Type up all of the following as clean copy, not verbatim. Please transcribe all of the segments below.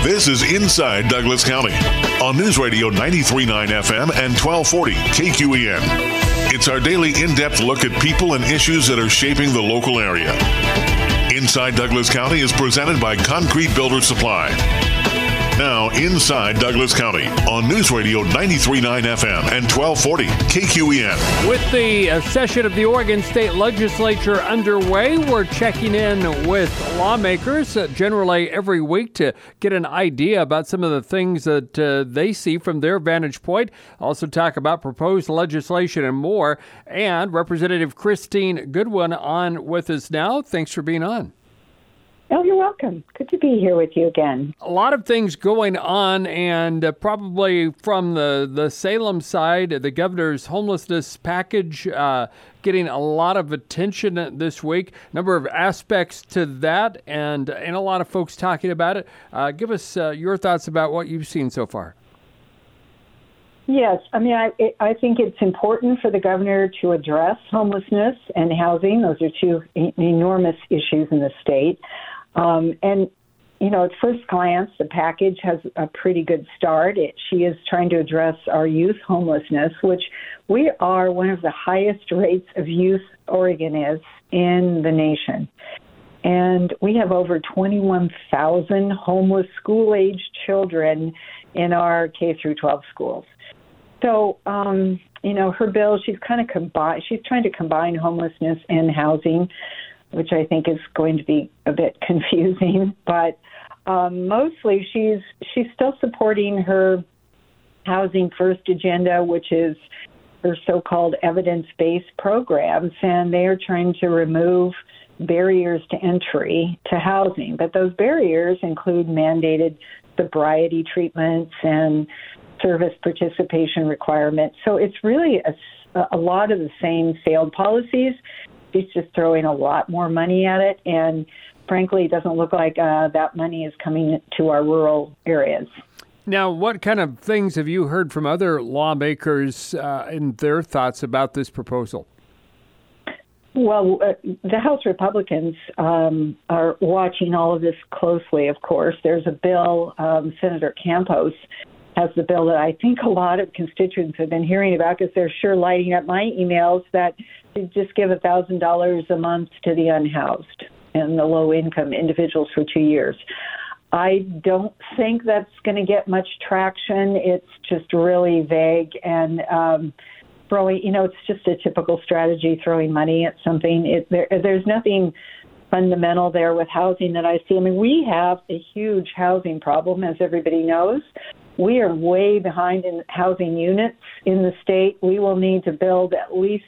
This is Inside Douglas County on News Radio 93.9 FM and 1240 KQEN. It's our daily in-depth look at people and issues that are shaping the local area. Inside Douglas County is presented by Concrete Builder Supply. Now, Inside Douglas County on News Radio 93.9 FM and 1240 KQEN. With the session of the Oregon State Legislature underway, we're checking in with lawmakers generally every week to get an idea about some of the things that they see from their vantage point. Also talk about proposed legislation and more. And Representative Christine Goodwin on with us now. Thanks for being on. Oh, you're welcome. Good to be here with you again. A lot of things going on, and probably from the Salem side, the governor's homelessness package getting a lot of attention this week. Number of aspects to that, and a lot of folks talking about it. Give us your thoughts about what you've seen so far. Yes, I mean, I think it's important for the governor to address homelessness and housing. Those are two enormous issues in the state. And, you know, at first glance, the package has a pretty good start. She is trying to address our youth homelessness, which we are one of the highest rates of youth Oregon is in the nation. And we have over 21,000 homeless school-aged children in our K through 12 schools. So, you know, her bill, she's trying to combine homelessness and housing, which I think is going to be a bit confusing. But mostly she's still supporting her Housing First agenda, which is her so-called evidence-based programs, and they are trying to remove barriers to entry to housing. But those barriers include mandated sobriety treatments and service participation requirements. So it's really a lot of the same failed policies. She's just throwing a lot more money at it, and frankly, it doesn't look like that money is coming to our rural areas. Now, what kind of things have you heard from other lawmakers and their thoughts about this proposal? Well, the House Republicans are watching all of this closely, of course. There's a bill, Senator Campos has the bill that I think a lot of constituents have been hearing about because they're sure lighting up my emails that to just give $1,000 a month to the unhoused and the low-income individuals for 2 years. I don't think that's going to get much traction. It's just really vague and throwing, you know, it's just a typical strategy, throwing money at something. There's nothing fundamental there with housing that I see. I mean, we have a huge housing problem, as everybody knows. We are way behind in housing units in the state. We will need to build at least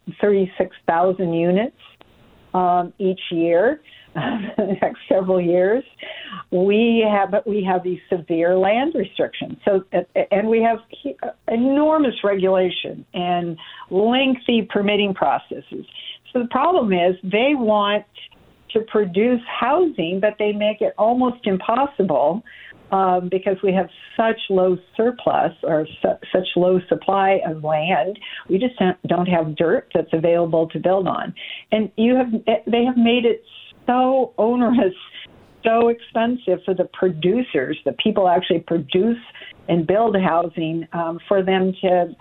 36,000 units each year the next several years. We have these severe land restrictions. So, and we have enormous regulation and lengthy permitting processes. So the problem is they want to produce housing, but they make it almost impossible because we have such low surplus or such low supply of land. We just don't have dirt that's available to build on. And they have made it so onerous, so expensive for the producers, the people actually produce and build housing, for them to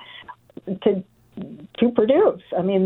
produce. I mean,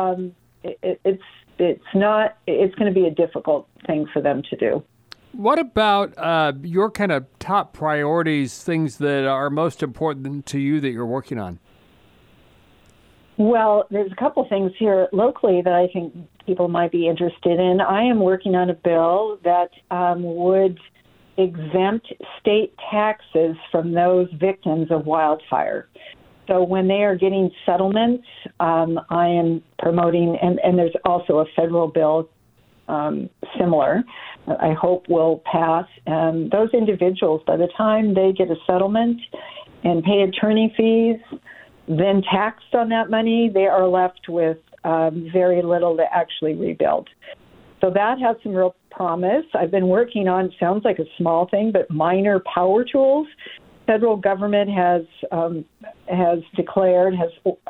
it's going to be a difficult thing for them to do. What about your kind of top priorities, things that are most important to you that you're working on? Well, there's a couple things here locally that I think people might be interested in. I am working on a bill that would exempt state taxes from those victims of wildfire. So when they are getting settlements, I am promoting, and there's also a federal bill similar, I hope will pass. Those individuals, by the time they get a settlement and pay attorney fees, then taxed on that money, they are left with very little to actually rebuild. So that has some real promise. I've been working on, sounds like a small thing, but minor power tools. Federal government has declared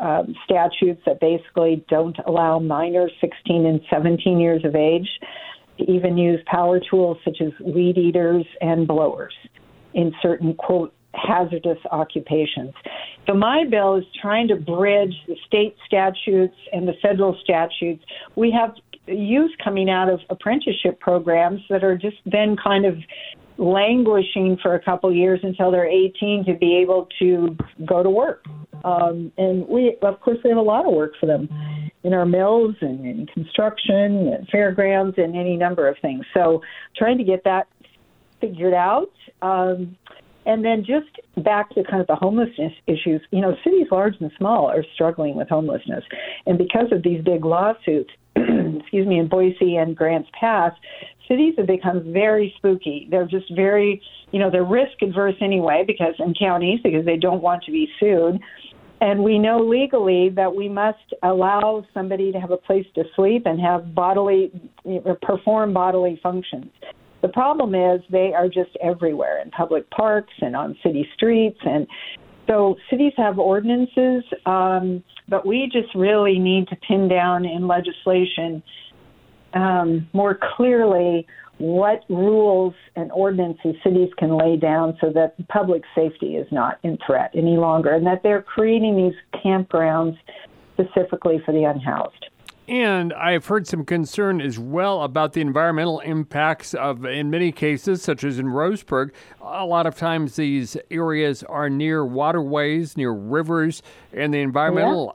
statutes that basically don't allow minors 16 and 17 years of age to even use power tools such as weed eaters and blowers in certain, quote, hazardous occupations. So my bill is trying to bridge the state statutes and the federal statutes. We have youth coming out of apprenticeship programs that are just then kind of languishing for a couple years until they're 18 to be able to go to work. And we, of course, we have a lot of work for them in our mills and in construction and fairgrounds and any number of things. So trying to get that figured out. And then just back to kind of the homelessness issues, you know, cities large and small are struggling with homelessness. And because of these big lawsuits, in Boise and Grants Pass, cities have become very spooky. They're just very, you know, they're risk adverse anyway in counties because they don't want to be sued. And we know legally that we must allow somebody to have a place to sleep and have perform bodily functions. The problem is they are just everywhere in public parks and on city streets. And so cities have ordinances, but we just really need to pin down in legislation more clearly what rules and ordinances cities can lay down so that public safety is not in threat any longer, and that they're creating these campgrounds specifically for the unhoused. And I've heard some concern as well about the environmental impacts of, in many cases, such as in Roseburg, a lot of times these areas are near waterways, near rivers, and the environmental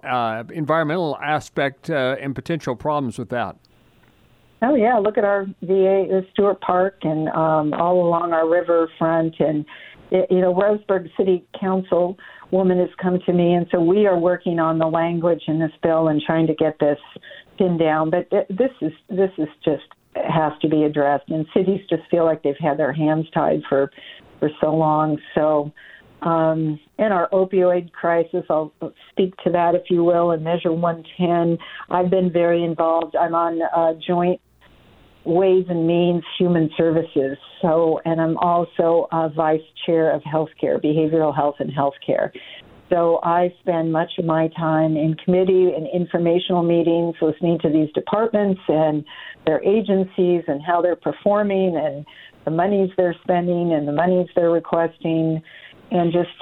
aspect and potential problems with that. Oh, yeah. Look at our VA, Stewart Park, and all along our riverfront. And, you know, Roseburg City Council woman has come to me, and so we are working on the language in this bill and trying to get this pinned down. But this is just has to be addressed, and cities just feel like they've had their hands tied for so long. So, and our opioid crisis, I'll speak to that, if you will, and Measure 110. I've been very involved. I'm on joint Ways and Means Human Services. So, and I'm also vice chair of healthcare, behavioral health and healthcare. So I spend much of my time in committee and informational meetings listening to these departments and their agencies and how they're performing and the monies they're spending and the monies they're requesting, and just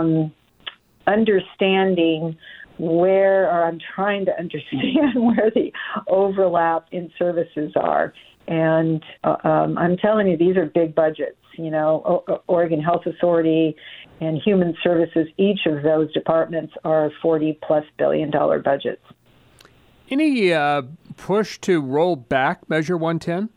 understanding I'm trying to understand where the overlap in services are. And I'm telling you, these are big budgets. You know, Oregon Health Authority and Human Services, each of those departments are $40+ billion budgets. Any push to roll back Measure 110?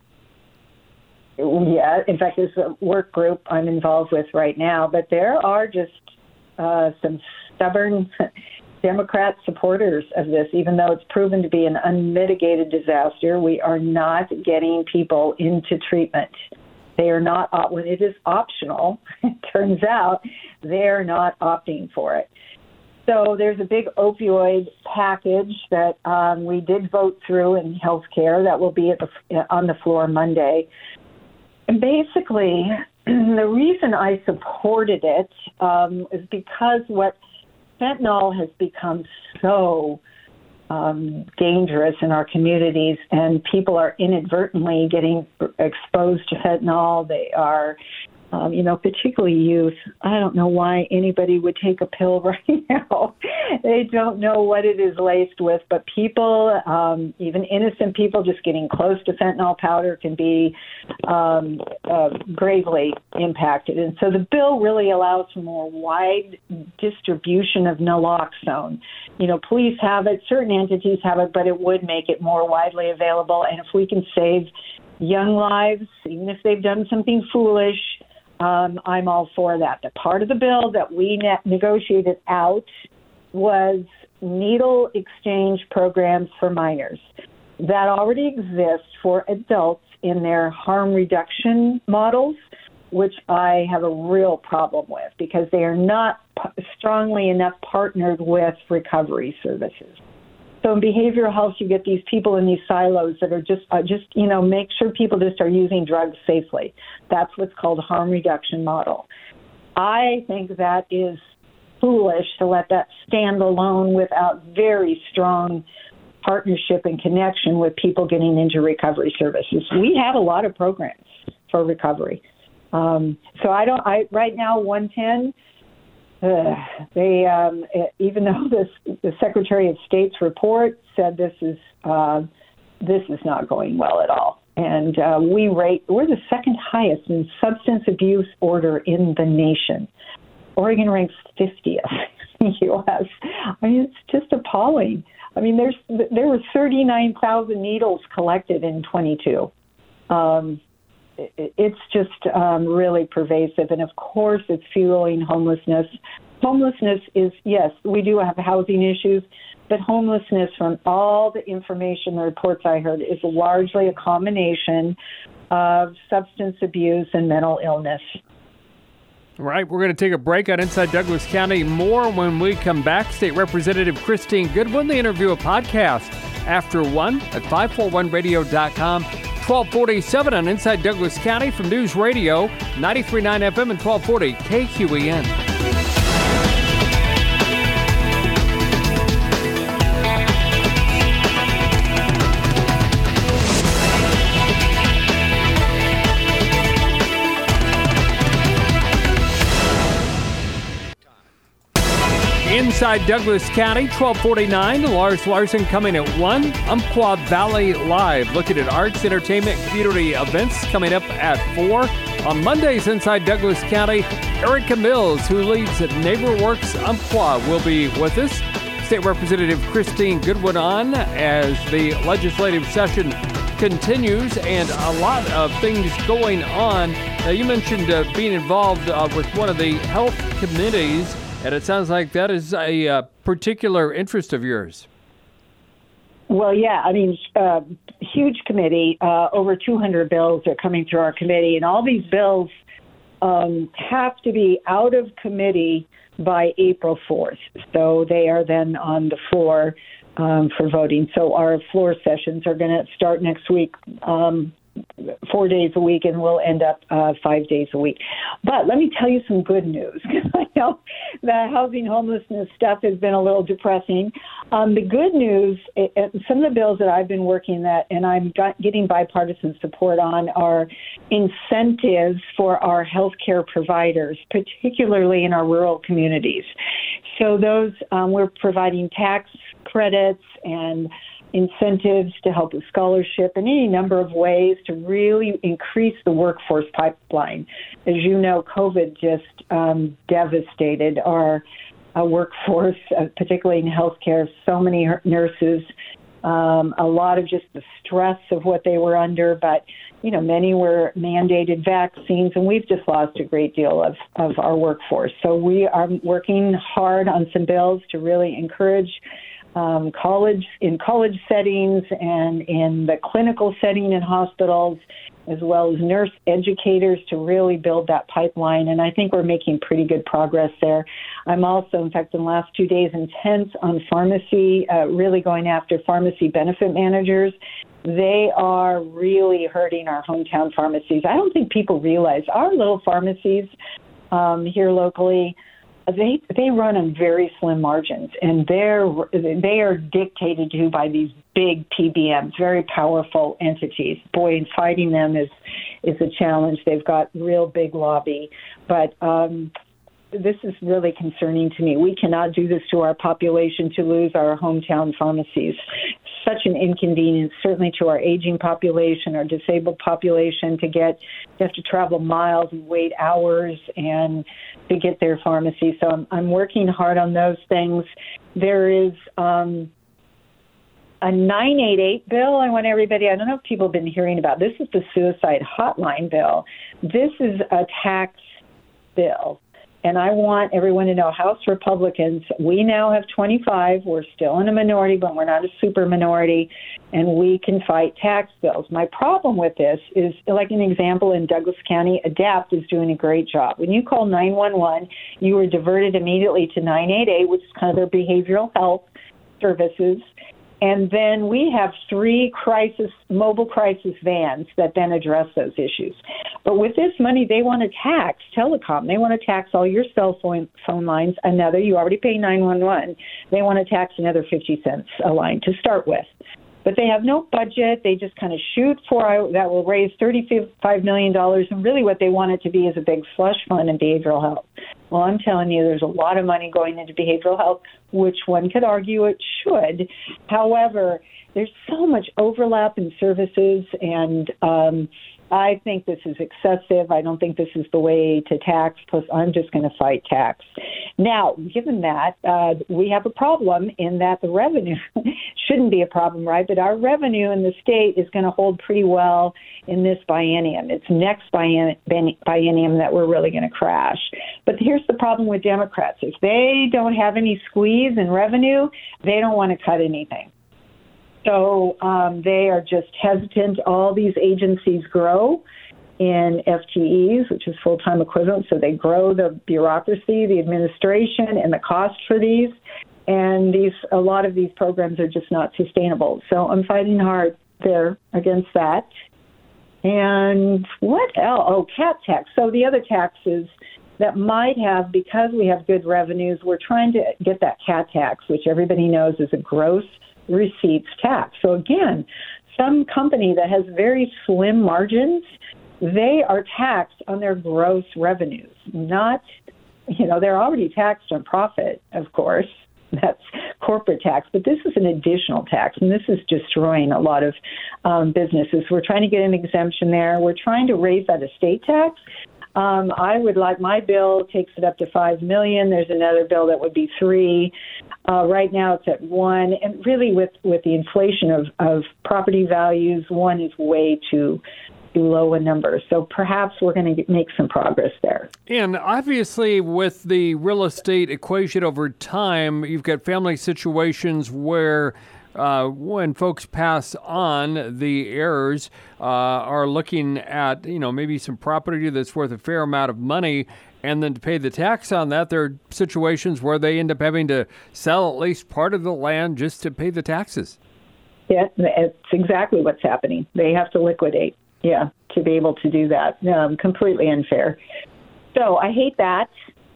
Yeah, in fact, there's a work group I'm involved with right now, but there are just some stubborn Democrat supporters of this. Even though it's proven to be an unmitigated disaster, we are not getting people into treatment. They are not, when it is optional, it turns out they're not opting for it. So there's a big opioid package that we did vote through in healthcare that will be on the floor Monday. And basically, the reason I supported it is because what fentanyl has become so dangerous in our communities, and people are inadvertently getting exposed to fentanyl. They are, particularly youth. I don't know why anybody would take a pill right now. They don't know what it is laced with, but people, even innocent people just getting close to fentanyl powder can be gravely impacted. And so the bill really allows for more wide distribution of naloxone. You know, police have it, certain entities have it, but it would make it more widely available. And if we can save young lives, even if they've done something foolish, I'm all for that. The part of the bill that we negotiated out was needle exchange programs for minors that already exist for adults in their harm reduction models, which I have a real problem with because they are not strongly enough partnered with recovery services. So in behavioral health, you get these people in these silos that are just make sure people just are using drugs safely. That's what's called a harm reduction model. I think that is foolish to let that stand alone without very strong partnership and connection with people getting into recovery services. We have a lot of programs for recovery. So right now 110. Even though the Secretary of State's report said this is not going well at all, and we're the second highest in substance abuse order in the nation. Oregon ranks 50th in the U.S. I mean, it's just appalling. I mean, there were 39,000 needles collected in 22. It's just really pervasive. And, of course, it's fueling homelessness. Homelessness is, yes, we do have housing issues, but homelessness, from all the information, the reports I heard, is largely a combination of substance abuse and mental illness. All right, we're going to take a break on Inside Douglas County. More when we come back. State Representative Christine Goodwin, the interview, a podcast after 1 at 541radio.com. 1247 on Inside Douglas County from News Radio 93.9 FM and 1240 KQEN. Inside Douglas County, 1249. Lars Larson coming at 1. Umpqua Valley Live, looking at arts, entertainment, community events coming up at 4. On Mondays inside Douglas County, Erica Mills, who leads NeighborWorks Umpqua, will be with us. State Representative Christine Goodwin on as the legislative session continues, and a lot of things going on. Now, you mentioned being involved with one of the health committees, and it sounds like that is a particular interest of yours. Well, yeah, I mean, huge committee. Over 200 bills are coming through our committee, and all these bills have to be out of committee by April 4th. So they are then on the floor for voting. So our floor sessions are going to start next week, 4 days a week, and we'll end up 5 days a week. But let me tell you some good news, because I know the housing homelessness stuff has been a little depressing. The good news, some of the bills that I've been working at and I'm getting bipartisan support on, are incentives for our healthcare providers, particularly in our rural communities. So those, we're providing tax credits and incentives to help with scholarship and any number of ways to really increase the workforce pipeline. As you know, COVID just devastated our workforce, particularly in healthcare. So many nurses, a lot of just the stress of what they were under, but many were mandated vaccines, and we've just lost a great deal of our workforce. So we are working hard on some bills to really encourage college settings and in the clinical setting in hospitals, as well as nurse educators, to really build that pipeline. And I think we're making pretty good progress there. I'm also, in fact, in the last 2 days, intense on pharmacy, really going after pharmacy benefit managers. They are really hurting our hometown pharmacies. I don't think people realize our little pharmacies here locally, they run on very slim margins, and they are dictated to by these big PBMs, very powerful entities. Boy, and fighting them is a challenge. They've got real big lobby, but this is really concerning to me. We cannot do this to our population, to lose our hometown pharmacies. Such an inconvenience, certainly to our aging population, our disabled population, you have to travel miles and wait hours and to get their pharmacy. So I'm working hard on those things. There is a 988 bill. I want everybody, I don't know if people have been hearing about this. Is the suicide hotline bill. This is a tax bill. And I want everyone to know, House Republicans, we now have 25. We're still in a minority, but we're not a super minority, and we can fight tax bills. My problem with this is, like an example, in Douglas County, ADAPT is doing a great job. When you call 911, you are diverted immediately to 988, which is kind of their behavioral health services. And then we have 3 mobile crisis vans that then address those issues. But with this money, they want to tax telecom. They want to tax all your cell phone lines. You already pay 911. They want to tax another 50 cents a line to start with. But they have no budget. They just kind of shoot for that will raise $35 million. And really what they want it to be is a big slush fund in behavioral health. Well, I'm telling you, there's a lot of money going into behavioral health, which one could argue it should. However, there's so much overlap in services, and I think this is excessive. I don't think this is the way to tax, plus I'm just going to fight tax. Now, given that, we have a problem in that the revenue shouldn't be a problem, right? But our revenue in the state is going to hold pretty well in this biennium. It's next biennium that we're really going to crash. But here's the problem with Democrats. If they don't have any squeeze in revenue, they don't want to cut anything. So they are just hesitant. All these agencies grow in FTEs, which is full-time equivalent. So they grow the bureaucracy, the administration, and the cost for these. And a lot of these programs are just not sustainable. So I'm fighting hard there against that. And what else? Oh, cat tax. So the other taxes that might have, because we have good revenues, we're trying to get that cat tax, which everybody knows is a gross receipts tax. So again, some company that has very slim margins, they are taxed on their gross revenues, not, they're already taxed on profit, of course. That's corporate tax, but this is an additional tax, and this is destroying a lot of businesses. We're trying to get an exemption there. We're trying to raise that estate tax. I would like, my bill takes it up to $5 million. There's another bill that would be $3 million. Right now it's at $1 million. And really with the inflation of property values, $1 million is way too low a number. So perhaps we're going to make some progress there. And obviously with the real estate equation over time, you've got family situations where when folks pass on, the heirs are looking at, maybe some property that's worth a fair amount of money, and then to pay the tax on that, there are situations where they end up having to sell at least part of the land just to pay the taxes. Yeah, it's exactly what's happening. They have to liquidate, to be able to do that. Completely unfair. So I hate that.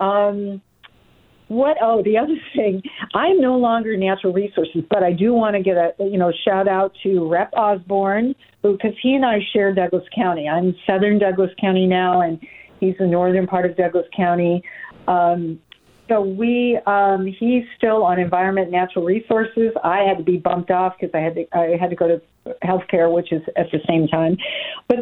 The other thing, I'm no longer natural resources, but I do want to get a shout out to Rep. Osborne, because he and I share Douglas County. I'm southern Douglas County now, and he's the northern part of Douglas County. So he's still on environment and natural resources. I had to be bumped off because I had to go to healthcare, which is at the same time. But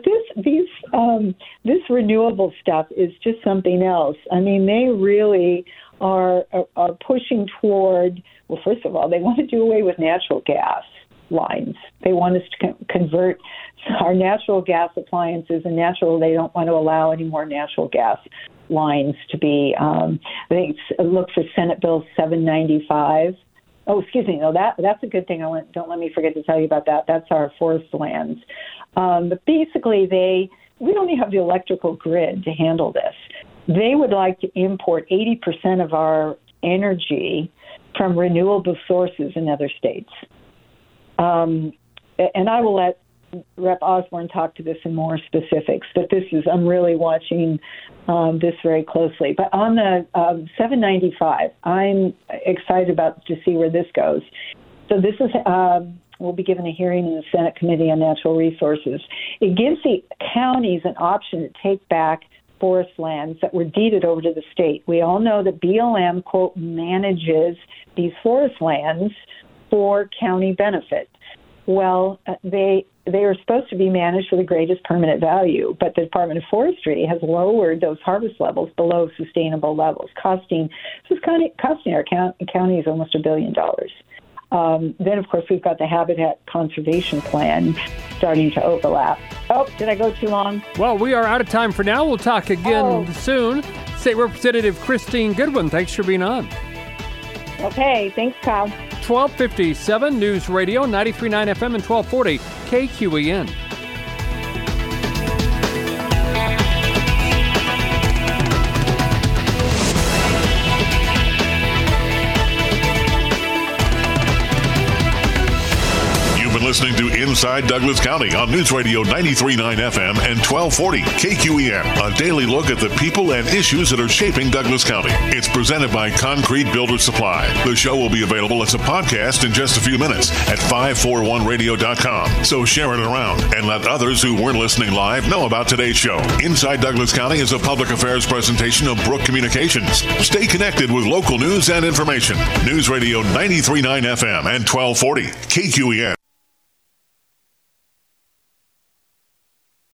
this renewable stuff is just something else. I mean, they really are pushing toward, well, first of all, they want to do away with natural gas lines. They want us to convert our natural gas appliances and they don't want to allow any more natural gas lines to be, look for Senate Bill 795. Oh, excuse me. No, that's a good thing. Don't let me forget to tell you about that. That's our forest lands. But basically, we don't have the electrical grid to handle this. They would like to import 80% of our energy from renewable sources in other states. And I will let Rep. Osborne talk to this in more specifics, but I'm really watching this very closely. But on the 795, I'm excited to see where this goes. So this is, we'll be given a hearing in the Senate Committee on Natural Resources. It gives the counties an option to take back forest lands that were deeded over to the state. We all know that BLM, quote, manages these forest lands for county benefit. Well, they are supposed to be managed for the greatest permanent value, but the Department of Forestry has lowered those harvest levels below sustainable levels, costing our counties almost $1 billion. Then, of course, we've got the Habitat Conservation Plan starting to overlap. Oh, did I go too long? Well, we are out of time for now. We'll talk again soon. State Representative Christine Goodwin, thanks for being on. Okay, thanks, Kyle. 1257 News Radio, 93.9 FM and 1240 KQEN. listening to Inside Douglas County on News Radio 93.9 FM and 1240 KQEN, a daily look at the people and issues that are shaping Douglas County. It's presented by Concrete Builder Supply. The show will be available as a podcast in just a few minutes at 541radio.com. So share it around and let others who weren't listening live know about today's show. Inside Douglas County is a public affairs presentation of Brook Communications. Stay connected with local news and information. News Radio 93.9 FM and 1240 KQEN.